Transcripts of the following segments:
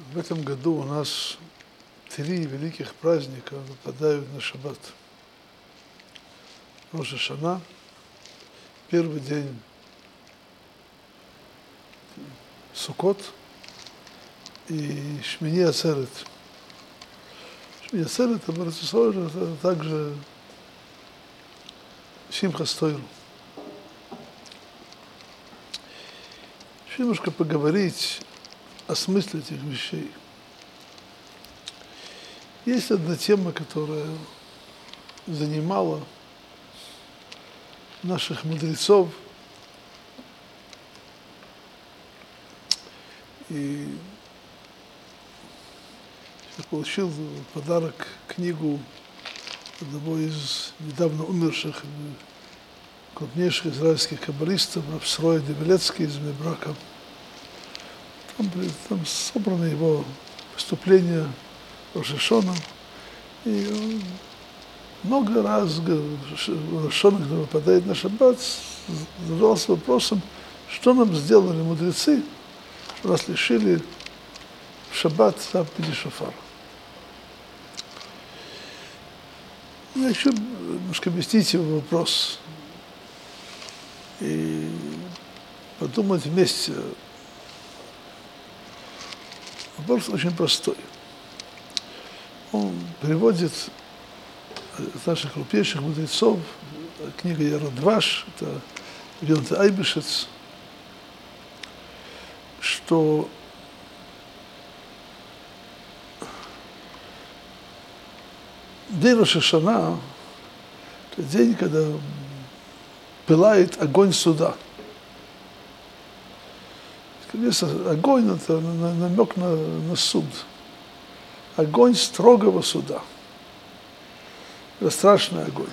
В этом году у нас 3 великих праздника выпадают на шаббат. Рош ха-Шана, первый день Суккот и Шмини Ацерет. Шмини Ацерет, это также Симхас Тойру. Еще немножко поговорить о смысле этих вещей. Есть одна тема, которая занимала наших мудрецов, и я получил подарок книгу одного из недавно умерших крупнейших израильских каббалистов, рав Исроэль Девелецкий из Бней-Брака. Там собраны его выступления Рош ха-Шана, и он много раз в Рош ха-Шана, когда выпадает на шаббат, задавался вопросом, что нам сделали мудрецы, что нас лишили в шаббат заповеди шофара. Я хочу немножко объяснить его вопрос и подумать вместе. Вопрос очень простой. Он приводит наших крупнейших мудрецов, книга Ярадваш, это Вилта Айбешец, что день Рош ха-Шана – это день, когда пылает огонь суда. Конечно, огонь – это намек на суд. Огонь строгого суда. Это страшный огонь.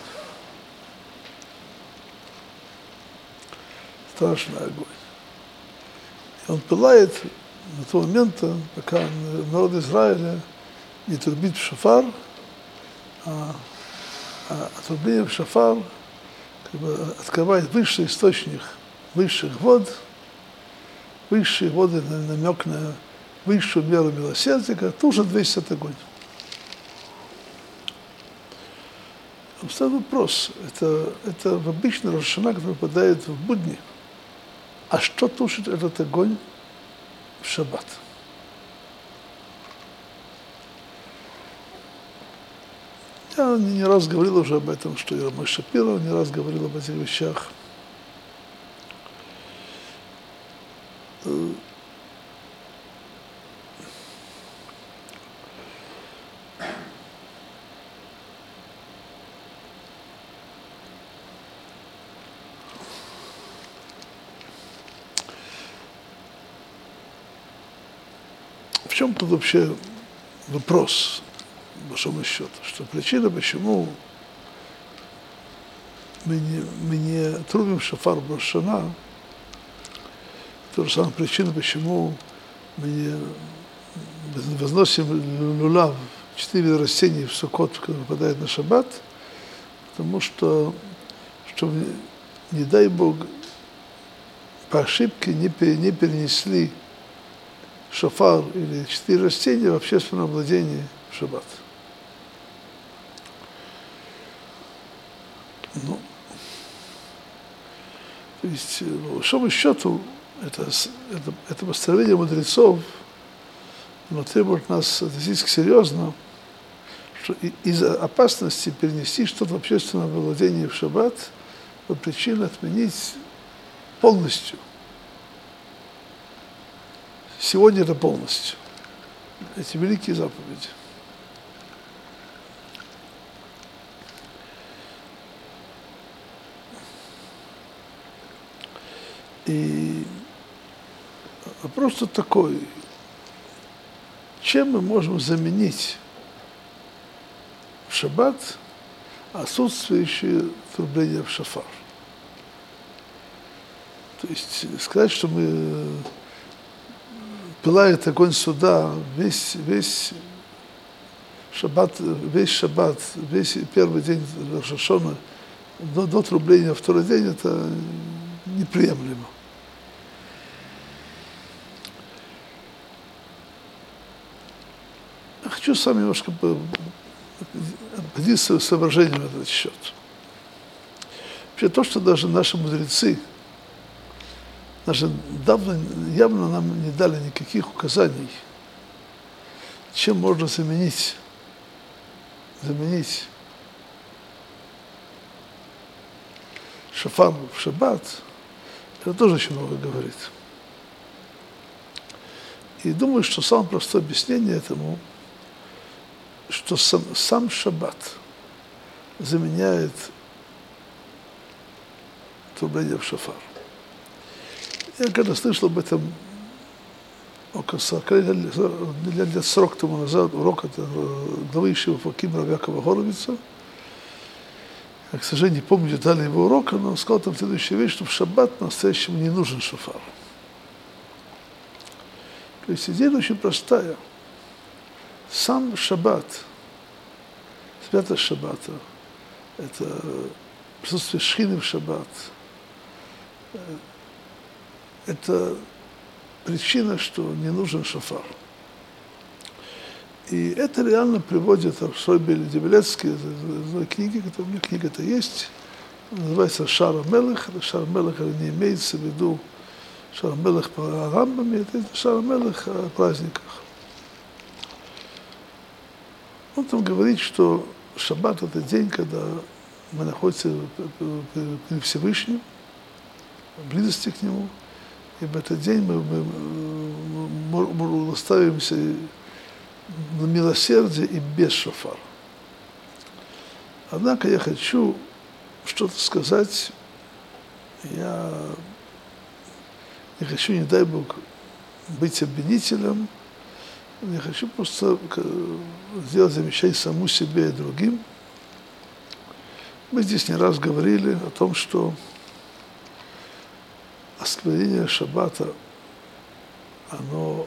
Страшный огонь. И он пылает до того момента, пока народ Израиля не трубит в шофар, а трубление в шофар как бы открывает высший источник высших вод, высшие воды, намек на высшую меру милосердия, тут же весит огонь. Встает вопрос, это в обычный Рош ха-Шана, который выпадает в будни. А что тушит этот огонь в шаббат? Я не раз говорил уже об этом, что и Рамой Шапира не раз говорил об этих вещах. В чем тут вообще вопрос, по большому счету, что причина, почему мы не трубим шофар в Рош ха-Шана, то же самое причина, почему мы не возносим лулав, 4 растения в Суккот, когда выпадает на шаббат, потому что, не дай Бог, по ошибке не перенесли шофар или 4 растения в общественном владении в шаббат. Ну, то есть, по большому счету, это постановление мудрецов, оно требует нас относиться серьезно, что из-за опасности перенести что-то в общественное владение в шаббат по причине отменить полностью. Сегодня это полностью. Эти великие заповеди. И вопрос тут такой, чем мы можем заменить в шаббат отсутствующее трубление в шофар? То есть сказать, что мы пылает огонь суда весь шаббат, весь первый день Рош ха-Шана до трубления второй день, это неприемлемо. хочу с вами немножко поделиться соображением на этот счет. Вообще то, что даже наши мудрецы, даже явно нам не дали никаких указаний, чем можно заменить шафар в шаббат, это тоже очень много говорит. И думаю, что самое простое объяснение этому, что сам шаббат заменяет трубление в шафар. Я когда слышал об этом около 40 лет 40 тому назад, урок от главы Ешивы Факим Рав Якова Горовица, я, к сожалению, не помню детали его урока, но он сказал там следующую вещь, что в шаббат по-настоящему не нужен шафар. То есть идея очень простая. Сам шаббат, святость шаббата, это присутствие шхины в шаббат, это причина, что не нужен шафар. И это реально приводит Шойбель Дебелецкий, в книге, у меня книга-то есть, называется Шар ха-Мелех. Шар ха-Мелех не имеется в виду Шар ха-Мелех по Рамбаме, это Шар ха-Мелех о праздниках. Он там говорит, что шаббат – это день, когда мы находимся при Всевышнем, в близости к Нему, и в этот день мы ставимся на милосердие и без шафара. Однако я хочу что-то сказать. Я не хочу, не дай Бог, быть обвинителем. Я хочу просто сделать замечание самому себе и другим. Мы здесь не раз говорили о том, что осквернение шаббата, оно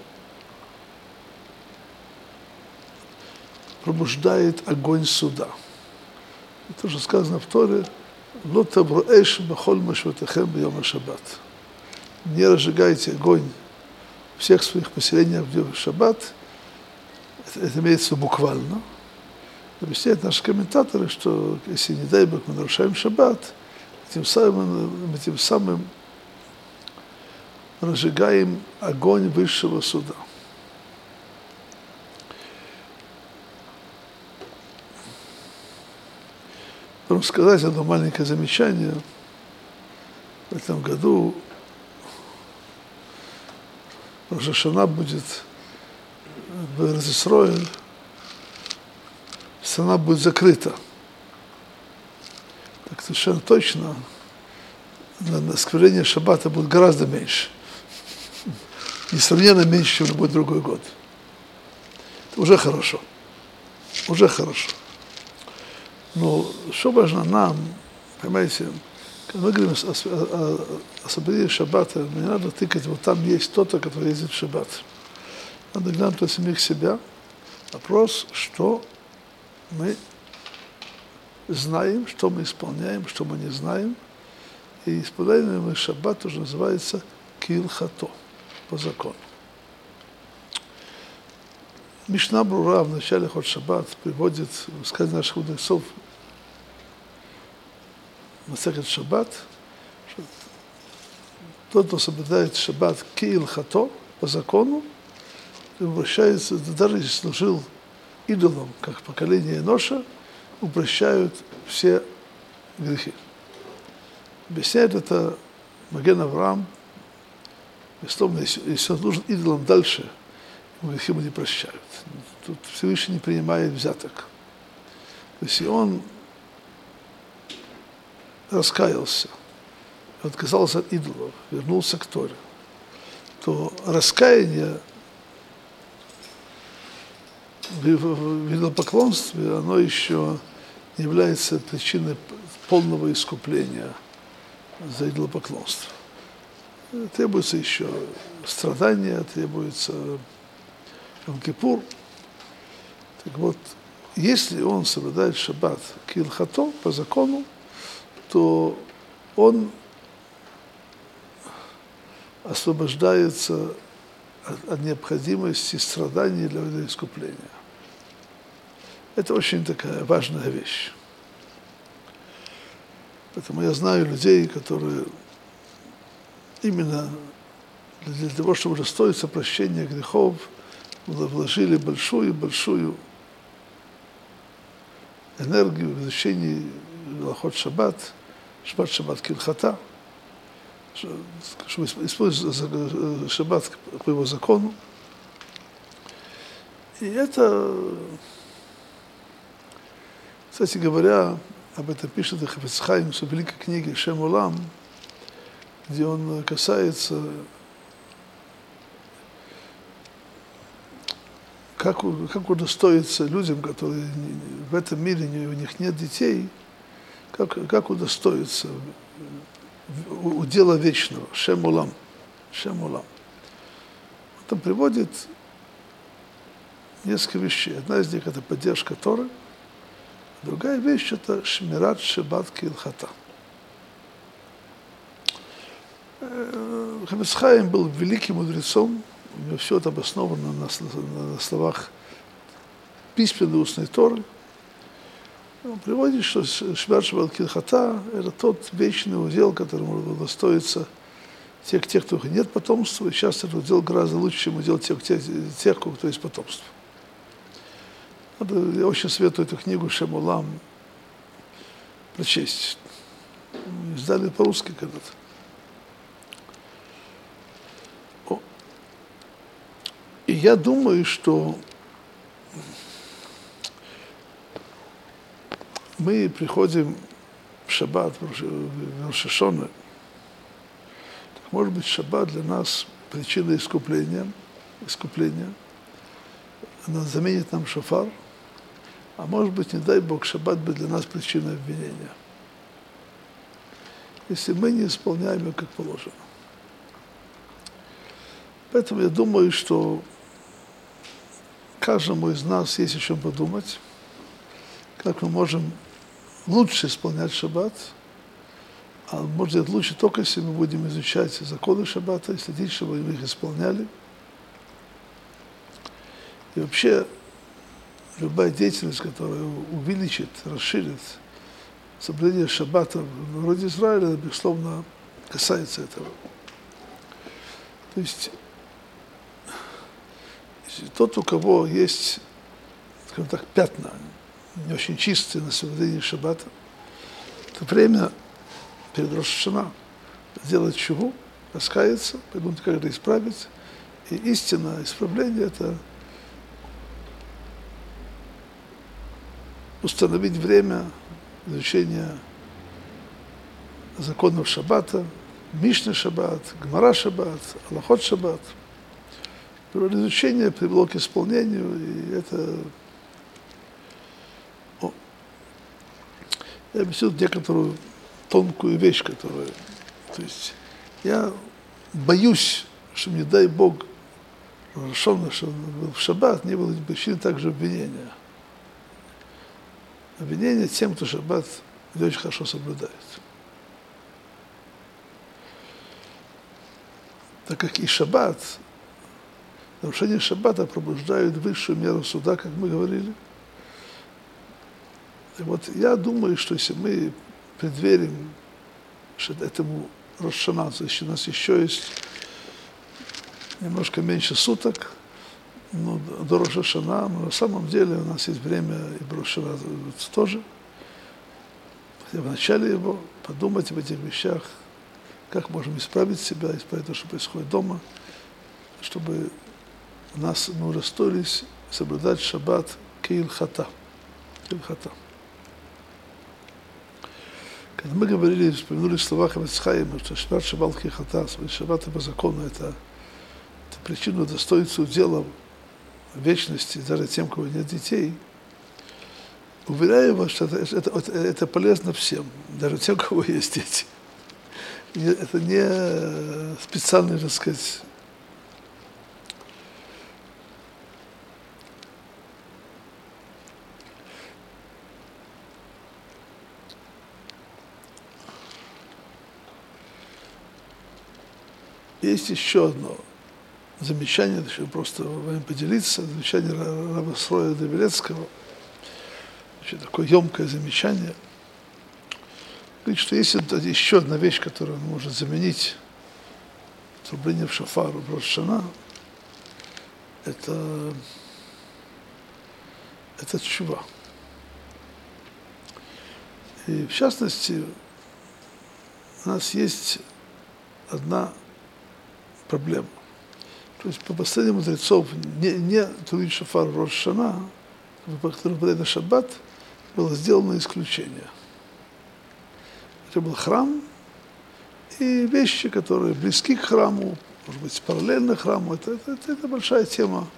пробуждает огонь суда. Это же сказано в Торе: «Ло тавру эш бахоль машватехем б'йом шаббат». Не разжигайте огонь всех своих поселениях в шаббат. Это имеется буквально. Объясняют наши комментаторы, что если, не дай Бог, мы нарушаем шаббат, тем самым разжигаем огонь высшего суда. Потом сказать одно маленькое замечание. В этом году Рош ха-Шана будет в Эрец-Исроэль, страна будет закрыта. Так совершенно точно на осквернение шаббата будет гораздо меньше. Несравненно меньше, чем любой другой год. Это уже хорошо. Уже хорошо. Но что важно нам, понимаете, когда мы говорим о соблюдении шаббата, не надо тыкать, вот там есть кто-то, который ездит в шаббат. Надо глянуть на самих себя. Вопрос, что мы знаем, что мы исполняем, что мы не знаем. И исполняем мы шаббат уже называется килхато, по закону. Мишна Брура в начале ход шаббат приводит сказание наших мудрецов Масехет шаббат, что тот, кто соблюдает шаббат килхато, по закону, обращается, даже если служил идолом, как поколение Эноша, упрощают все грехи. Объясняет это Маген Авраам, безусловно, если он служит идолом дальше, грехи ему не прощают. Тут Всевышний не принимает взяток. Если он раскаялся, отказался от идолов, вернулся к Торе, то раскаяние в идолопоклонстве, оно еще не является причиной полного искупления за идолопоклонство. Требуется еще страдания, требуется Йом-Кипур. Так вот, если он соблюдает шаббат килхато по закону, то он освобождается от необходимости страданий для искупления. Это очень такая важная вещь. Поэтому я знаю людей, которые именно для того, чтобы удостоиться прощения грехов, вложили большую энергию в изучении Лахот Шаббат, Шаббат Килхата, чтобы использовать Шаббат по его закону. И это, кстати говоря, об этом пишет Хафец Хаим в великой книге Шем Олам, где он касается, как удостоиться людям, которые в этом мире, у них нет детей, как удостоиться удела вечного, Шем Олам. Шем Олам. Он там приводит несколько вещей. Одна из них – это поддержка Торы, другая вещь – это Шмират Шаббат Килхата. Хафец Хаим был великим мудрецом, у него все это обосновано на словах письменной устной Торы. Он приводит, что Шмират Шаббат Килхата – это тот вечный удел, которому удостоится тех, у кого нет потомства, и часто этот удел гораздо лучше, чем удел тех, у кого есть потомство. Я очень советую эту книгу Шем Олам прочесть. Издали по-русски когда-то. И я думаю, что мы приходим в Шаббат, в Рош ха-Шана. Может быть, Шаббат для нас причина искупления. Она заменит нам шофар. А может быть, не дай Бог, Шаббат будет для нас причиной обвинения, если мы не исполняем его как положено. Поэтому я думаю, что каждому из нас есть о чем подумать, как мы можем лучше исполнять Шаббат, а может быть лучше только, если мы будем изучать законы Шаббата и следить, чтобы мы их исполняли. И вообще, любая деятельность, которая увеличит, расширит соблюдение Шаббата в народе Израиля, безусловно, касается этого. То есть тот, у кого есть, скажем так, пятна, не очень чистые на соблюдение Шаббата, это время перед Рош ха-Шана сделать чуву, раскаяться, подумать, как это исправить. И истинное исправление – это установить время изучения законов Шаббата, Мишны Шаббат, Гмара Шаббат, Алахот Шаббат. Изучение привело к исполнению, и это... Я объясню некоторую тонкую вещь, которую... То есть я боюсь, что, не дай Бог, что в Шаббат не было причины также обвинения. Обвинение тем, кто Шаббат не очень хорошо соблюдает. Так как и Шаббат, нарушение Шаббата пробуждают высшую меру суда, как мы говорили. И вот я думаю, что если мы предверим этому Рош ха-Шана, если у нас еще есть немножко меньше суток, до Рош ха-Шана, но на самом деле у нас есть время и в Рош ха-Шана тоже. Хотя в начале его подумать об этих вещах, как можем исправить себя, исправить то, что происходит дома, чтобы мы удостоились соблюдать Шаббат Килхата. Когда мы говорили, вспомянули слова Хафец Хаима, что Шаббат Килхата, Шаббат по закону, это причина удостоиться удела вечности даже тем, у кого нет детей. Уверяю вас, что это полезно всем, даже тем, у кого есть дети. Это не специальный, так сказать, есть еще одно замечание, хочу просто вами поделиться, замечание раба Исроэля Давилецкого. вообще такое емкое замечание. Говорит, что есть еще одна вещь, которая может заменить трубление в шафар в Рош ха-Шана, это тшува. И в частности, у нас есть одна проблема. То есть по постановлению мудрецов не трубить шафар в Рош ха-Шана, который выпадает на шаббат, было сделано исключение. Это был храм и вещи, которые близки к храму, может быть, параллельно храму. Это большая тема.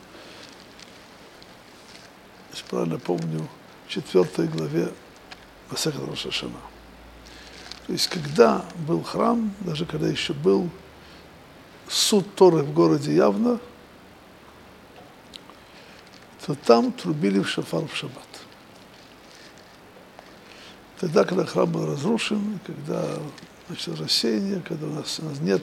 Если правильно помню, в 4 главе Масехет Рош ха-Шана. То есть, когда был храм, даже когда еще был суд Торы в городе Явно, то там трубили в шафар в шаббат. Тогда, когда храм был разрушен, когда началось рассеяние, когда у нас нет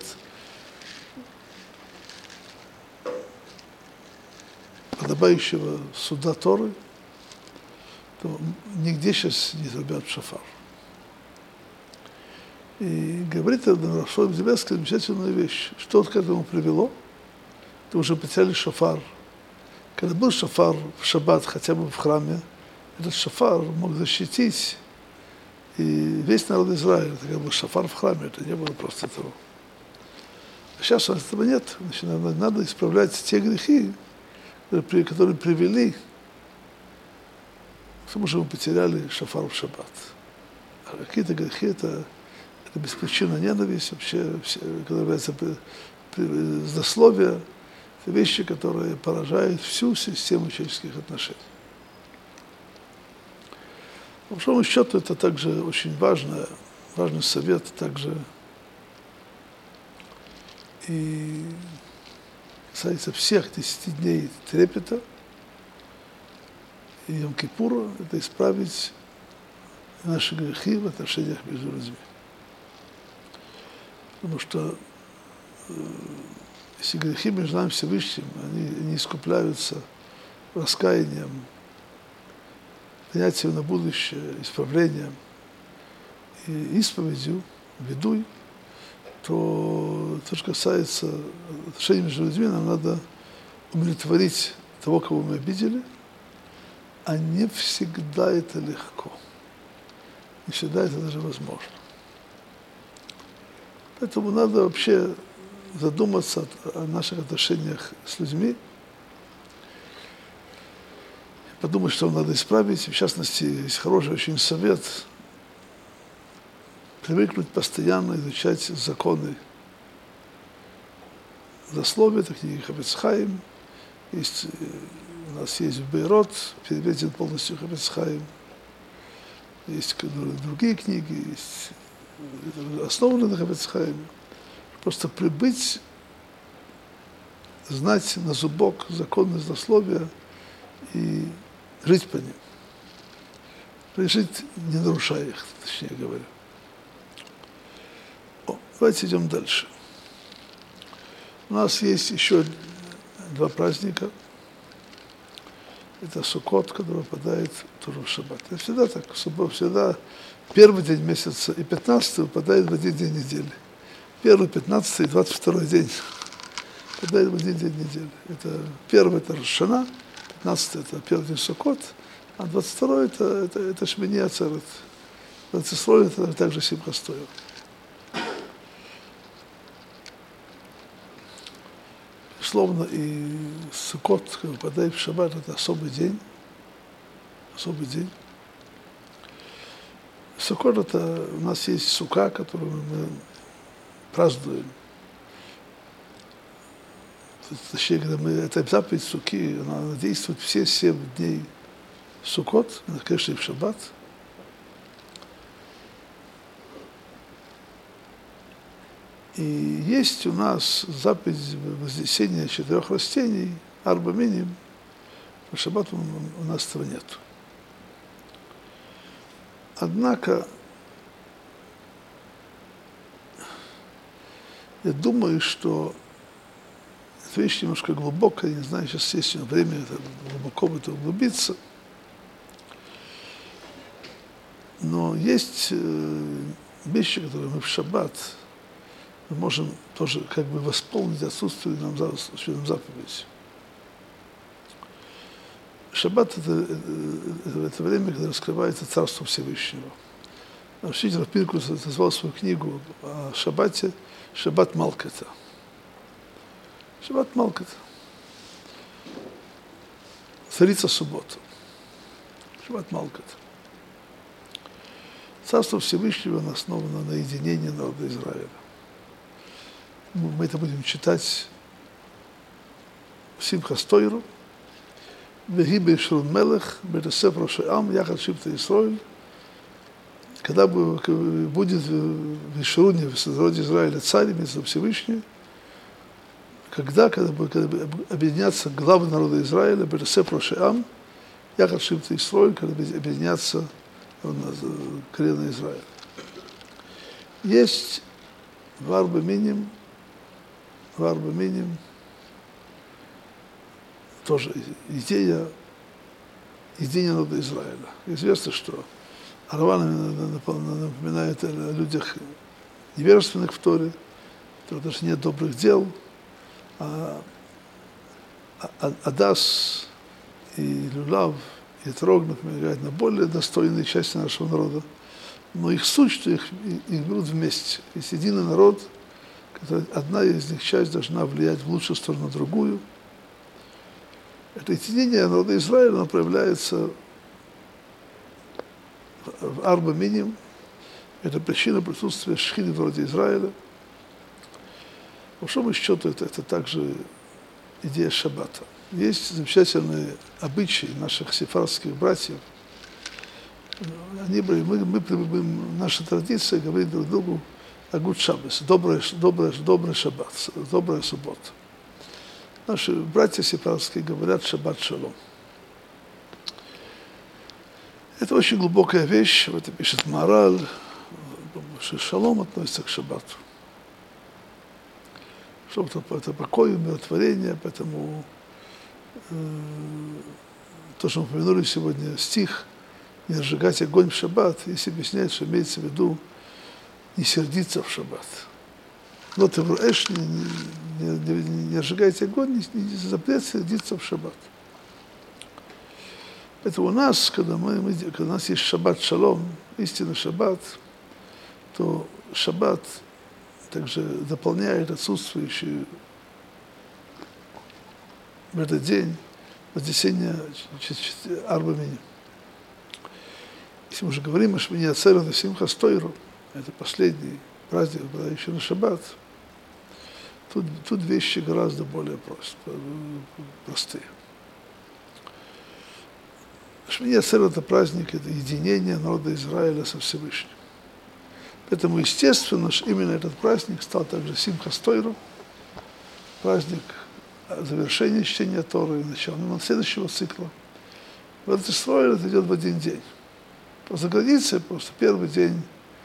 подобающего суда Торы, то нигде сейчас не трубят в шафар. И говорит Рашой Мзебецкий замечательную вещь. Что к этому привело? То уже потеряли шафар. Когда был шафар в шаббат, хотя бы в храме, этот шафар мог защитить и весь народ Израиля. Это был шафар в храме, это не было просто того. А сейчас этого нет. Значит, надо исправлять те грехи, которые привели к тому, что мы потеряли шафар в шаббат. А какие-то грехи это беспричинная ненависть, вообще, когда является злословие, это вещи, которые поражают всю систему человеческих отношений. По большому счету, это также очень важный совет, также и касается всех 10 дней трепета и Йом-Кипура, это исправить наши грехи в отношениях между людьми. Потому что если грехи между нами Всевышним, они искупляются раскаянием, принятием на будущее, исправлением и исповедью, ведуй, то что касается отношений между людьми, нам надо умиротворить того, кого мы обидели, а не всегда это легко. Не всегда это даже возможно. Поэтому надо вообще задуматься о наших отношениях с людьми, подумать, что надо исправить. В частности, есть хороший очень совет привыкнуть постоянно изучать законы злословия, это книги Хафец Хаим. У нас есть в Бейрот, переведен полностью Хафец Хаим. Есть другие книги, есть основаны на Хафец Хаиме. Просто прибыть, знать на зубок законы злословия и жить по ним. Жить, не нарушая их, точнее говоря. Давайте идем дальше. У нас есть еще 2 праздника. Это Суккот, который выпадает тоже в шаббат. Это всегда так. Всегда первый день месяца и 15-й выпадает в один день недели. Первый, 15-й и 22-й день выпадает в один день недели. Это первый это Рош ха-Шана, 15-й это первый день Суккот, а 22-й это Шмини Ацерет. 22-й это также Симхат Тора. Безусловно, и Суккот, когда выпадает в шаббат, это особый день. Особый день. Суккот это у нас есть сука, которую мы празднуем. Точнее, когда эта заповедь суки, она действует все 7 дней Суккот, конечно, и в шаббат. И есть у нас заповедь вознесения 4 растений, арба миним. В шаббат у нас этого нет. Однако, я думаю, что эта вещь немножко глубокая, не знаю, сейчас есть время глубоко в это углубиться. Но есть вещи, которые мы в шаббат мы можем тоже как бы восполнить отсутствие нам заповеди. Шаббат это время, когда раскрывается Царство Всевышнего. Учитель Пинкус назвал свою книгу о шаббате «Шаббат Малката». Шаббат Малката. Царица суббота. Шаббат Малката. Царство Всевышнего основано на единении народа Израиля. Мы это будем читать в Симхас Тойру. Вегибе Шрун Мелех, Бетесеф Рошеам, Яхад Шибта Исроиль. Когда будет в Ишруне, в народе Израиля, царь, имеется Всевышний, когда объединятся главы народа Израиля, Бетесеф Рошеам, Яхад Шибта Исроиль, когда объединятся колено Израиля. Есть в Арба Миним тоже идея народа Израиля. Известно, что Раван напоминает о людях невежественных в Торе, у которых даже нет добрых дел, Адас и Люлав и Трог напоминают на более достойные части нашего народа. Но их суть, что их берут вместе. Есть единый народ, который, одна из них часть должна влиять в лучшую сторону на другую. Это единение народа Израиля, оно проявляется в Арба Миним. Это причина присутствия шхины в народе Израиля. По большому счету, это также идея шаббата. Есть замечательные обычаи наших сефардских братьев. Наша традиция говорит друг другу агут шаббас, добрый шаббат, добрая суббота. Наши братья сефардские говорят шаббат шалом. Это очень глубокая вещь, это пишет Маораль, что шалом относится к шаббату. Шалом это покой, умиротворение, поэтому то, что мы упомянули сегодня, стих «Не разжигать огонь в шаббат», здесь объясняет, что имеется в виду не сердиться в шаббат. Но ты в эш, не разжигайте огонь, не запрет сердиться в шаббат. Это у нас, когда у нас есть шаббат шалом, истинный шаббат, то шаббат также дополняет отсутствующий в этот день вознесение Арба Миним. Если мы уже говорим о Шмини Ацерет, это Симхас Тойру, это последний праздник, еще на шаббат, тут вещи гораздо более простые. Шмини Ацерет это праздник, это единение народа Израиля со Всевышним. Поэтому, естественно, именно этот праздник стал также Симхас Тойру, праздник завершения чтения Торы и начала следующего цикла. В этот Исроэль это идет в один день. За границей просто первый день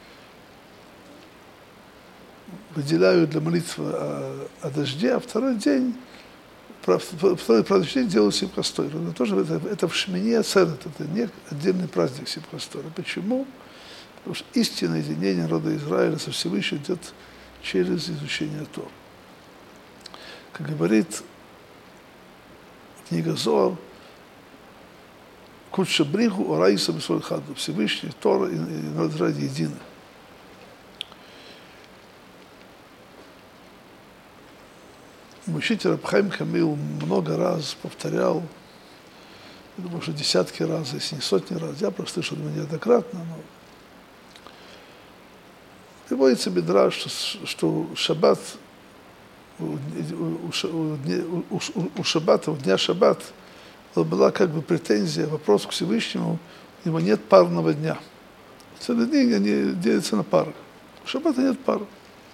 выделяют для молитвы о дожде, а второй праздничный день делают Симхас Тойру. Но тоже это в Шмини Ацерет, это не отдельный праздник Симхас Тойру. Почему? Потому что истинное единение народа Израиля со Всевышним идет через изучение Торы. Как говорит книга Зоар, Кудша Бриху, Орайса Бесоль Хаду, Всевышний, Тора и народ Израиля едины. Учитель Раб Хаим Камил много раз повторял, я думаю, что десятки раз, если не сотни раз, я просто слышал неоднократно, но приводится Мидраш, что шаббат, у шаббата, у дня шаббат, была как бы претензия, вопрос к Всевышнему, у него нет парного дня. Целые дни они делятся на пары. У шаббата нет пары.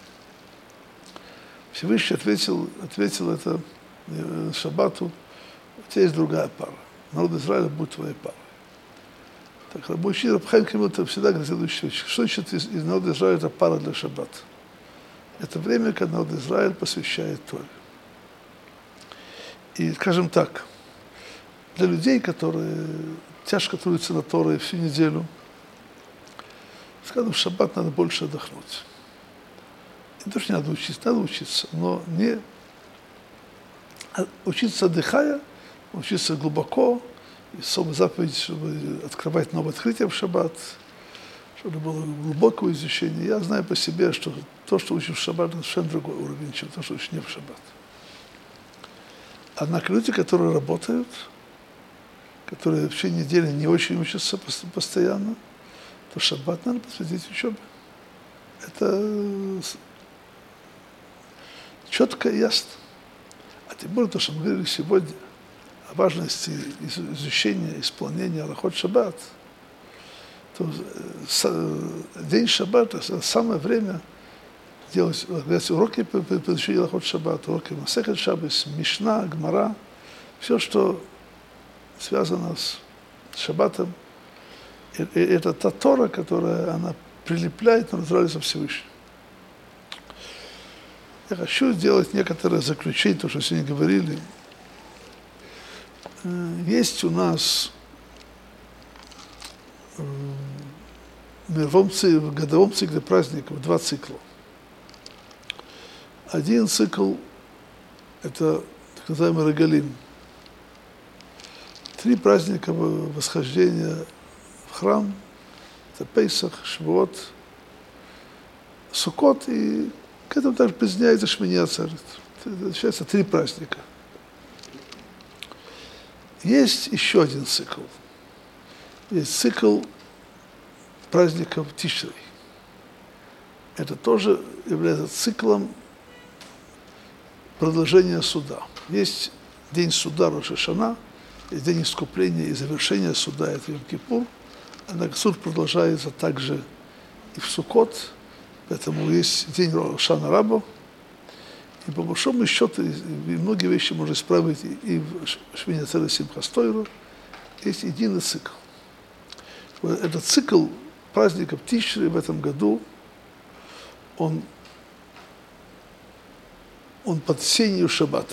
Всевышний ответил это шаббату, у тебя есть другая пара. Народ Израиля будет твоей парой. Так, рабочий Раб Хаим Камил всегда говорит следующую вещь. Что значит из народа Израиля это пара для шаббата? Это время, когда народ Израиля посвящает Торе. И, скажем так, для людей, которые тяжко трудятся на Торе всю неделю, Скажем, в шаббат надо больше отдохнуть. Не то, что не надо учиться, но не учиться отдыхая, учиться глубоко, и особо заповедь, чтобы открывать новое открытие в шаббат, чтобы было глубокое изучение. Я знаю по себе, что то, что учишь в шаббат, это совершенно другой уровень, чем то, что учишь не в шаббат. Однако люди, которые работают, которые в течение недели не очень учатся постоянно, то шаббат надо посвятить учебе. Это четко и ясно. А тем более то, что мы говорили сегодня о важности изучения, исполнения алахот шаббат, то день шаббата – это самое время делать уроки по изучению алахот шаббат, уроки масехет шаббат, мишна, гмара, все, что связано с шаббатом. И это та Тора, которая она прилепляет на натуральность Всевышнего. Я хочу сделать некоторые заключения, то, что сегодня говорили. Есть у нас в годовом цикле праздников 2 цикла. Один цикл – это так называемый Регалим. 3 праздника восхождения в храм – это Пейсах, Швуот, Суккот, и к этому также присоединяется Шмини Ацерет. Это считается 3 праздника. Есть еще один цикл. Есть цикл праздников Тишрей. Это тоже является циклом продолжения суда. Есть день суда Рош ха-Шана, есть день искупления и завершения суда, это Йом-Кипур. Однако суд продолжается также и в Суккот, поэтому есть день Шана Раба. И по большому счету, и многие вещи можно исправить и в Шмини Ацерет Симхас Тойра. Есть единый цикл. Этот цикл праздников Тишрей в этом году, он под сенью шаббата.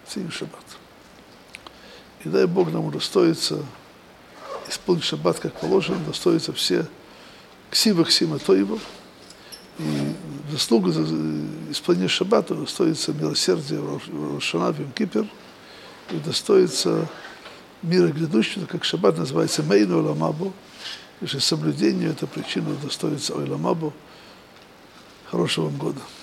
И дай Бог нам удостоится исполнить шаббат как положено, удостоится все ксивах сима тоивов. И в заслугу за исполнение шаббата удостоится милосердия в Рош ха-Шана, в Йом-Кипур, и удостоится мира грядущего, как шаббат называется Мейну Олам Або, и что соблюдение – это причина удостоиться Олам Або. Хорошего вам года.